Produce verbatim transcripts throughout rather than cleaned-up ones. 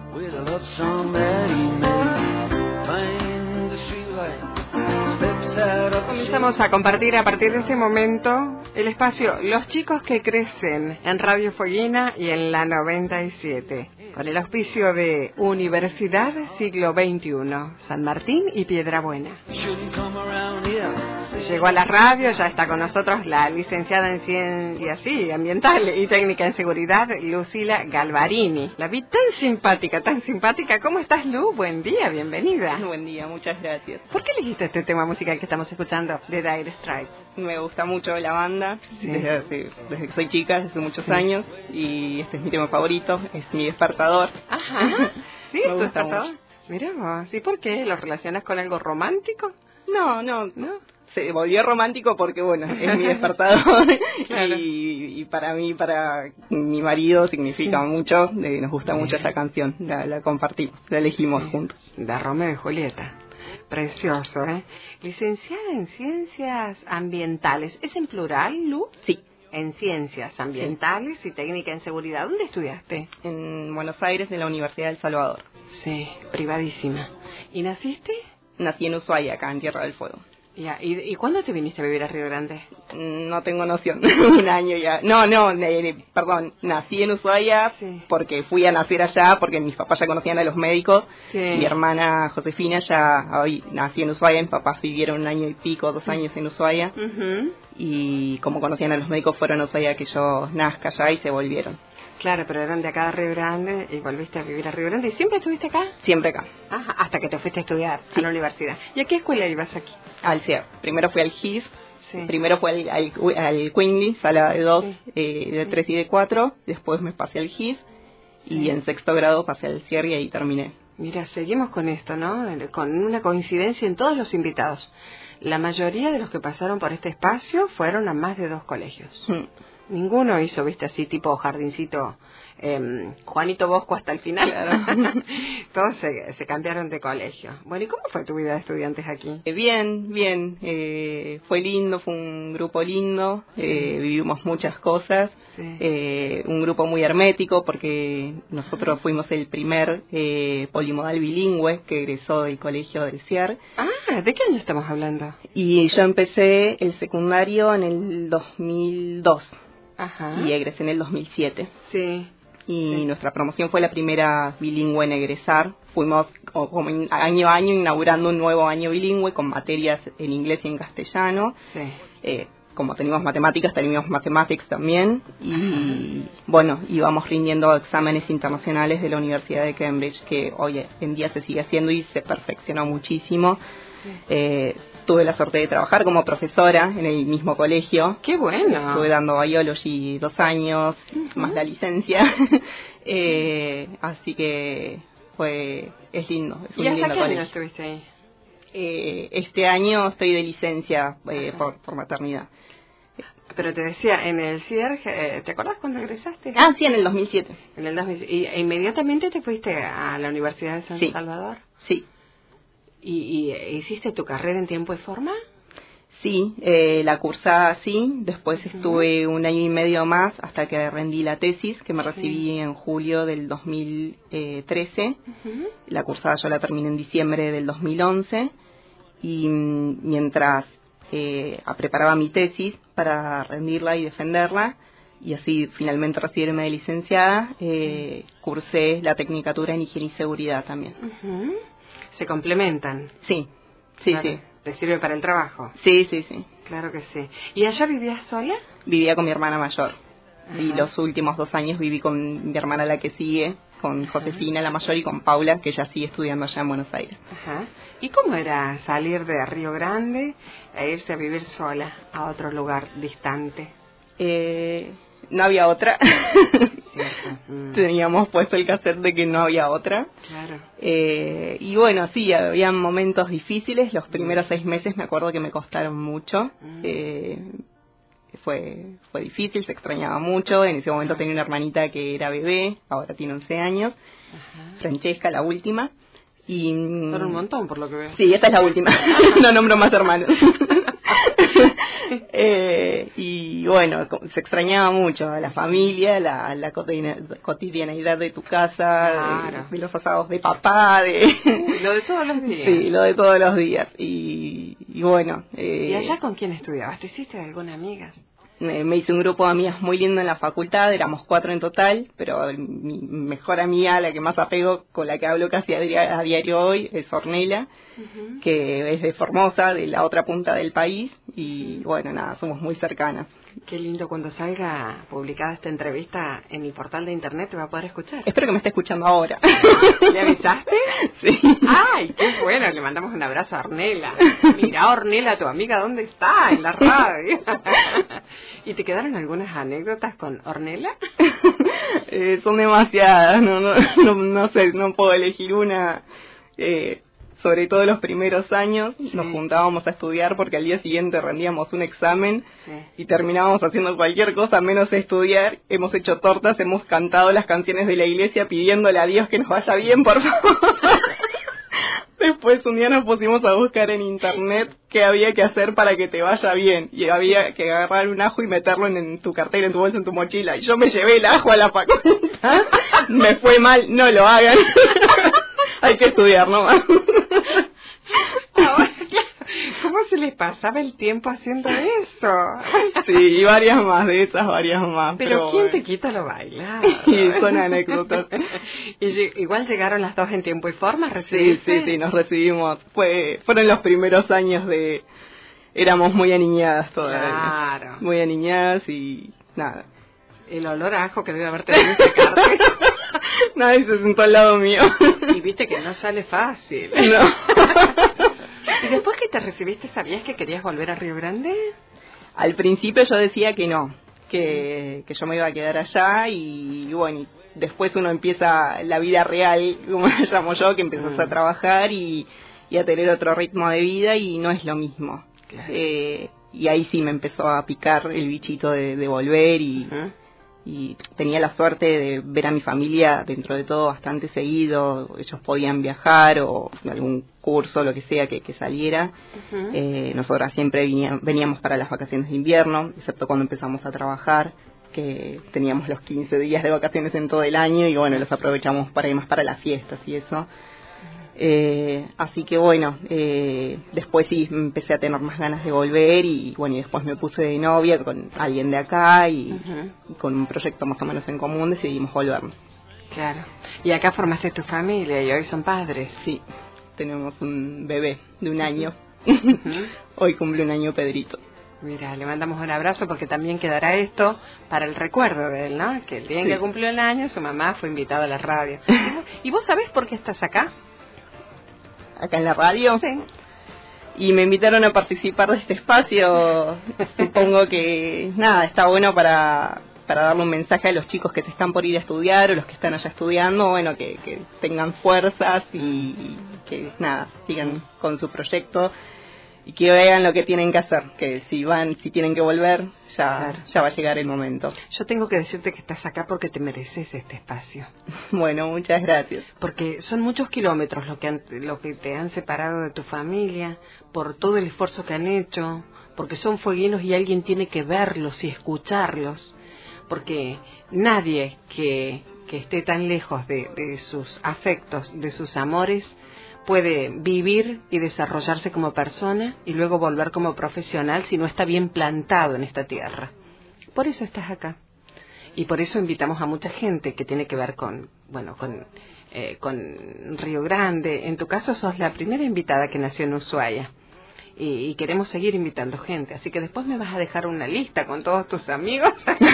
with a love song that he made. Find the streetlight. Comenzamos a compartir a partir de este momento el espacio Los Chicos que Crecen en Radio Fueguina y en la noventa y siete, con el auspicio de Universidad Siglo veintiuno, San Martín y Piedrabuena. Llegó a la radio, ya está con nosotros la licenciada en Ciencias sí, Ambiental y Técnica en Seguridad, Lucila Galvarini. La vi tan simpática, tan simpática. ¿Cómo estás, Lu? Buen día, bienvenida. Buen día, muchas gracias. ¿Por qué elegiste este tema musical que estamos escuchando de Dire Straits? Me gusta mucho la banda, sí. desde, hace, desde que soy chica, desde hace muchos sí. años, y este es mi tema favorito, es mi despertador. Ajá, ¿sí? Me ¿Tu gusta despertador? mucho. Mirá vos, ¿y por qué? ¿Lo relacionas con algo romántico? No, no, no. Se volvió romántico porque, bueno, es mi despertador. Claro. y, y para mí, para mi marido, significa sí. mucho. Eh, nos gusta sí. mucho esa canción, la, la compartimos, la elegimos sí. juntos. De Romeo y Julieta. Precioso, ¿eh? Licenciada en Ciencias Ambientales. ¿Es en plural, Lu? Sí. En Ciencias Ambientales sí. y Técnica en Seguridad. ¿Dónde estudiaste? En Buenos Aires, de la Universidad del Salvador. Sí, privadísima. ¿Y naciste? Nací en Ushuaia, acá en Tierra del Fuego. Ya, ¿y, ¿y cuándo te viniste a vivir a Río Grande? No tengo noción, un año ya. No, no, eh, perdón, nací en Ushuaia sí. porque fui a nacer allá, porque mis papás ya conocían a los médicos. Sí. Mi hermana Josefina ya hoy nací en Ushuaia, mis papás vivieron un año y pico, dos años en Ushuaia. Uh-huh. Y como conocían a los médicos, fueron a Ushuaia que yo nazca allá y se volvieron. Claro, pero eran de acá de Río Grande y volviste a vivir a Río Grande. ¿Y siempre estuviste acá? Siempre acá. Ajá, hasta que te fuiste a estudiar sí. a la universidad. ¿Y a qué escuela ibas aquí? Al C I E R. Primero fui al G I S, sí. primero fui al, al, al Quindy, sala de dos, sí. eh, de tres sí. y de cuatro. Después me pasé al G I S sí. y en sexto grado pasé al C I E R y ahí terminé. Mira, seguimos con esto, ¿no? Con una coincidencia en todos los invitados. La mayoría de los que pasaron por este espacio fueron a más de dos colegios. Mm. Ninguno hizo, viste, así tipo jardincito, eh, Juanito Bosco hasta el final. Claro. Todos se, se cambiaron de colegio. Bueno, ¿y cómo fue tu vida de estudiantes aquí? Eh, bien, bien. Eh, fue lindo, fue un grupo lindo. Sí. Eh, vivimos muchas cosas. Sí. Eh, un grupo muy hermético porque nosotros fuimos el primer eh, polimodal bilingüe que egresó del colegio del C I E R. Ah, ¿de qué año estamos hablando? Y yo empecé el secundario en el dos mil dos. Ajá. Y egresé en el dos mil siete. Sí. Y sí. nuestra promoción fue la primera bilingüe en egresar. Fuimos como año a año inaugurando un nuevo año bilingüe con materias en inglés y en castellano. Sí. Eh, como teníamos matemáticas, teníamos mathematics también. Y Ajá. bueno, íbamos rindiendo exámenes internacionales de la Universidad de Cambridge, que hoy en día se sigue haciendo y se perfeccionó muchísimo. Sí. Eh, tuve la suerte de trabajar como profesora en el mismo colegio. ¡Qué bueno! Estuve dando biology dos años, uh-huh. más la licencia. eh, así que fue es lindo. Es un ¿Y hasta lindo qué colegio. año estuviste ahí? Eh, este año estoy de licencia eh, por, por maternidad. Pero te decía, en el C I E R, ¿te acordás cuando egresaste? Ah, sí, en el dos mil siete. En el dos mil siete. ¿Y e inmediatamente te fuiste a la Universidad de San sí. Salvador? Sí. ¿Y, ¿Y hiciste tu carrera en tiempo y forma? Sí, eh, la cursada sí, después uh-huh. estuve un año y medio más hasta que rendí la tesis, que me recibí sí. en julio del dos mil trece. Uh-huh. La cursada yo la terminé en diciembre del dos mil once y mientras eh, preparaba mi tesis para rendirla y defenderla, y así finalmente recibirme de licenciada, eh, cursé la tecnicatura en higiene y seguridad también. Uh-huh. ¿Se complementan? Sí, sí, claro. sí. ¿Te sirve para el trabajo? Sí, sí, sí. Claro que sí. ¿Y allá vivías sola? Vivía con mi hermana mayor. Ajá. Y los últimos dos años viví con mi hermana la que sigue, con Josefina la mayor y con Paula, que ella sigue estudiando allá en Buenos Aires. Ajá. ¿Y cómo era salir de Río Grande e irse a vivir sola a otro lugar distante? Eh... No había otra. Mm. Teníamos puesto el cassette de que no había otra. Claro. Eh, y bueno, sí, había momentos difíciles. Los primeros seis meses me acuerdo que me costaron mucho. Mm. Eh, fue fue difícil, se extrañaba mucho. En ese momento tenía una hermanita que era bebé, ahora tiene once años. Ajá. Francesca, la última. Y son un montón, por lo que veo. Sí, esta es la última. No nombro más hermanos. eh, y bueno, se extrañaba mucho a la familia, la, la cotidianeidad de tu casa, claro. de, de los asados de papá, de lo de todos los días. Sí, lo de todos los días. Y, y bueno. Eh, ¿Y allá con quién estudiabas? ¿Te hiciste de alguna amiga? Me hice un grupo de amigas muy lindo en la facultad, éramos cuatro en total, pero mi mejor amiga, la que más apego, con la que hablo casi a diario, a diario hoy, es Ornella, uh-huh. que es de Formosa, de la otra punta del país, y bueno, nada, somos muy cercanas. Qué lindo, cuando salga publicada esta entrevista en mi portal de internet te va a poder escuchar. Espero que me esté escuchando ahora. ¿Le avisaste? Sí. ¡Ay, qué bueno! Le mandamos un abrazo a Ornella. Mirá, Ornella, tu amiga, ¿dónde está? En la radio. ¿Y te quedaron algunas anécdotas con Ornella? eh, son demasiadas, no, no, no, no sé, no puedo elegir una... Eh, sobre todo los primeros años, sí. nos juntábamos a estudiar porque al día siguiente rendíamos un examen sí. y terminábamos haciendo cualquier cosa menos estudiar. Hemos hecho tortas, hemos cantado las canciones de la iglesia pidiéndole a Dios que nos vaya bien, por favor. Después un día nos pusimos a buscar en internet qué había que hacer para que te vaya bien. Y había que agarrar un ajo y meterlo en, en tu cartera, en tu bolsa, en tu mochila. Y yo me llevé el ajo a la facultad. Me fue mal, no lo hagan. Hay que estudiar nomás. Ahora, ¿cómo se les pasaba el tiempo haciendo eso? Sí, y varias más de esas, varias más. Pero, pero ¿quién bueno. te quita lo bailado? Sí, son anécdotas. Y igual llegaron las dos en tiempo y forma, ¿recibiste? Sí, sí, sí, nos recibimos. Fue, fueron los primeros años de... Éramos muy aniñadas todavía. Claro. Muy aniñadas y nada. El olor a ajo que debe haber tenido ese cartel. Nadie se sentó al lado mío. Y viste que no sale fácil. No. ¿Y después que te recibiste, sabías que querías volver a Río Grande? Al principio yo decía que no, que, que yo me iba a quedar allá y, y bueno, y después uno empieza la vida real, como la llamo yo, que empiezas mm. a trabajar y, y a tener otro ritmo de vida y no es lo mismo. Claro. Eh, y ahí sí me empezó a picar el bichito de, de volver y... Uh-huh. Y tenía la suerte de ver a mi familia dentro de todo bastante seguido. Ellos podían viajar o algún curso, lo que sea que, que saliera. Uh-huh. eh, nosotras siempre veníamos, veníamos para las vacaciones de invierno, excepto cuando empezamos a trabajar, que teníamos los quince días de vacaciones en todo el año y bueno, los aprovechamos para ir más para las fiestas y eso. Eh, así que bueno, eh, después sí empecé a tener más ganas de volver y bueno, y después me puse de novia con alguien de acá y, uh-huh. y con un proyecto más o menos en común decidimos volvernos. Claro. Y acá formaste tu familia y hoy son padres. Sí, tenemos un bebé de un año. Uh-huh. Hoy cumple un año Pedrito. Mira, le mandamos un abrazo porque también quedará esto para el recuerdo de él, ¿no? Que el día en sí. que cumplió el año su mamá fue invitada a la radio. ¿Y vos sabés por qué estás acá? Acá en la radio. Sí. Y me invitaron a participar de este espacio. Supongo que, nada, está bueno para, para darle un mensaje a los chicos que se están por ir a estudiar o los que están allá estudiando, bueno, que, que tengan fuerzas y, y que, nada, sigan con su proyecto y que vean lo que tienen que hacer, que si van, si tienen que volver, ya, claro. ya va a llegar el momento. Yo tengo que decirte que estás acá porque te mereces este espacio. Bueno, muchas gracias. Porque son muchos kilómetros lo que, han, lo que te han separado de tu familia, por todo el esfuerzo que han hecho, porque son fueguinos y alguien tiene que verlos y escucharlos, porque nadie que, que esté tan lejos de, de sus afectos, de sus amores, puede vivir y desarrollarse como persona y luego volver como profesional si no está bien plantado en esta tierra. Por eso estás acá. Y por eso invitamos a mucha gente que tiene que ver con, bueno, con, eh, con Río Grande. En tu caso sos la primera invitada que nació en Ushuaia. Y, y queremos seguir invitando gente. Así que después me vas a dejar una lista con todos tus amigos.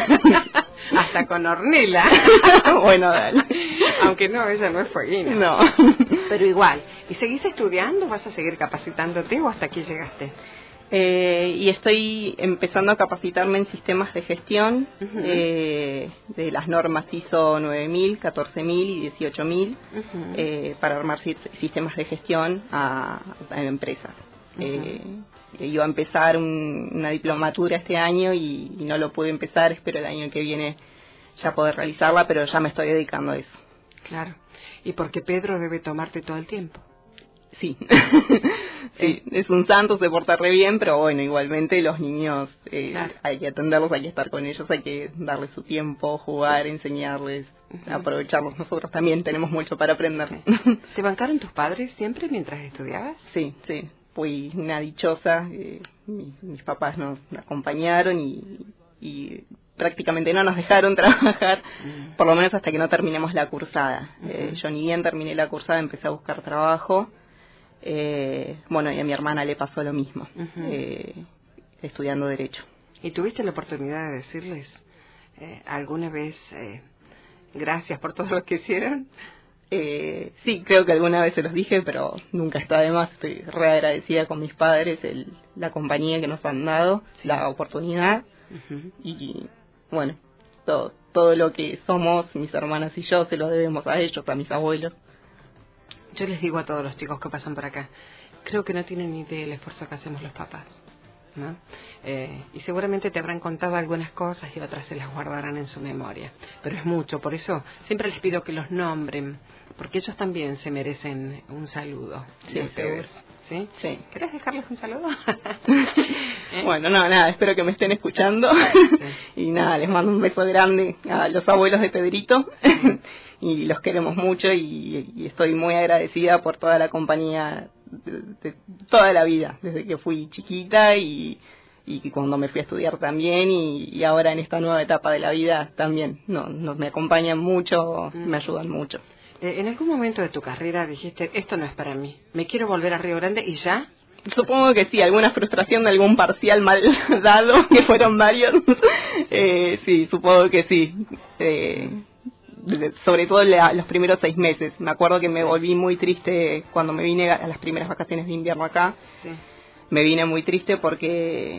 Hasta con Ornella. Bueno, dale. Aunque no, ella no es fueguina. No. Pero igual. ¿Y seguís estudiando? ¿Vas a seguir capacitándote o hasta aquí llegaste? Eh, y estoy empezando a capacitarme en sistemas de gestión, uh-huh. eh, de las normas I S O nueve mil, catorce mil y dieciocho mil, uh-huh. eh, para armar sistemas de gestión a, a empresas. Uh-huh. Eh, iba a empezar un, una diplomatura este año y, y no lo pude empezar, espero el año que viene ya poder realizarla, pero ya me estoy dedicando a eso. Claro. ¿Y por qué Pedro debe tomarte todo el tiempo? Sí. Sí, es un santo, se porta re bien, pero bueno, igualmente los niños eh, claro. hay que atenderlos, hay que estar con ellos, hay que darles su tiempo, jugar, enseñarles, uh-huh. aprovecharlos. Nosotros también tenemos mucho para aprender. Sí. ¿Te bancaron tus padres siempre mientras estudiabas? Sí, sí. Fui una dichosa, eh, mis, mis papás nos acompañaron y, y prácticamente no nos dejaron trabajar, uh-huh. por lo menos hasta que no terminemos la cursada. Uh-huh. Eh, yo ni bien terminé la cursada, empecé a buscar trabajo. Eh, bueno, y a mi hermana le pasó lo mismo, uh-huh. eh, estudiando Derecho. ¿Y tuviste la oportunidad de decirles eh, alguna vez eh, gracias por todo lo que hicieron? Eh, sí, creo que alguna vez se los dije, pero nunca está de más. Estoy re agradecida con mis padres, el, la compañía que nos han dado, sí. la oportunidad. Uh-huh. Y bueno, todo, todo lo que somos, mis hermanas y yo, se lo debemos a ellos, a mis abuelos. Yo les digo a todos los chicos que pasan por acá, creo que no tienen ni idea del esfuerzo que hacemos los papás, ¿no? Eh, y seguramente te habrán contado algunas cosas y otras se las guardarán en su memoria, pero es mucho, por eso siempre les pido que los nombren, porque ellos también se merecen un saludo de sí, ustedes. ¿Sí? Sí. ¿Querés dejarles un saludo? ¿Eh? Bueno, no, nada, espero que me estén escuchando. Sí. Y nada, les mando un beso grande a los abuelos de Pedrito. Sí. Y los queremos mucho y, y estoy muy agradecida por toda la compañía de, de toda la vida, desde que fui chiquita y, y cuando me fui a estudiar también y, y ahora en esta nueva etapa de la vida también. No, no, me acompañan mucho, mm. me ayudan mucho. ¿En algún momento de tu carrera dijiste, esto no es para mí, me quiero volver a Río Grande y ya? Supongo que sí, alguna frustración de algún parcial mal dado, que fueron varios. eh, sí, supongo que sí. Eh, sobre todo la, los primeros seis meses. Me acuerdo que me volví muy triste cuando me vine a las primeras vacaciones de invierno acá. Sí. Me vine muy triste porque,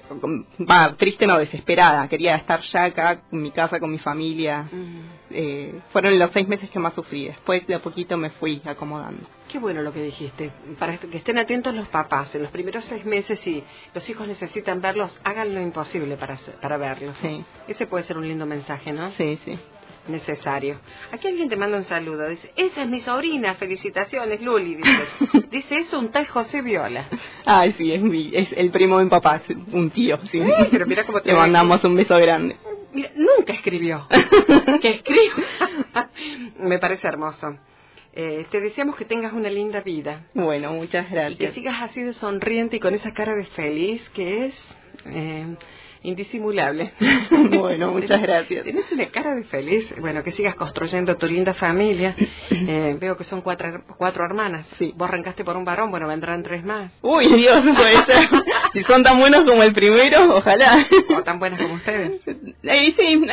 va, eh, triste no, desesperada. Quería estar ya acá, en mi casa, con mi familia. Uh-huh. Eh, fueron los seis meses que más sufrí. Después de a poquito me fui acomodando. Qué bueno lo que dijiste. Para que estén atentos los papás. En los primeros seis meses, si los hijos necesitan verlos, hagan lo imposible para, para verlos. Sí. Ese puede ser un lindo mensaje, ¿no? Sí, sí. Necesario. Aquí alguien te manda un saludo, dice, esa es mi sobrina, felicitaciones Luli, dice, dice eso un tal José Viola. Ay, sí, es, mi, es el primo de mi papá, un tío, sí. Eh, pero mira cómo te le mandamos un beso grande. Mira, nunca escribió, que escriba. Me parece hermoso. Eh, te deseamos que tengas una linda vida. Bueno, muchas gracias. Y que sigas así de sonriente y con esa cara de feliz que es... Eh, indisimulable. Bueno, muchas gracias. Tienes una cara de feliz. Bueno, que sigas construyendo tu linda familia. Eh, veo que son cuatro, cuatro hermanas. Sí. Vos arrancaste por un varón, bueno, vendrán tres más. Uy, Dios, puede ser. Si son tan buenos como el primero, ojalá. O tan buenas como ustedes. Eh, sí. Uy,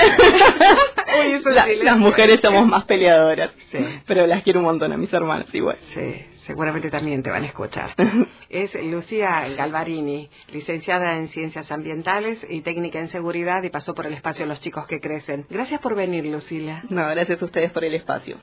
eso La, sí las mujeres somos más peleadoras. Sí. Pero las quiero un montón a mis hermanas igual. Sí. Seguramente también te van a escuchar. Es Lucía Galvarini, licenciada en Ciencias Ambientales y técnica en Seguridad y pasó por el espacio Los Chicos que Crecen. Gracias por venir, Lucila. No, gracias a ustedes por el espacio.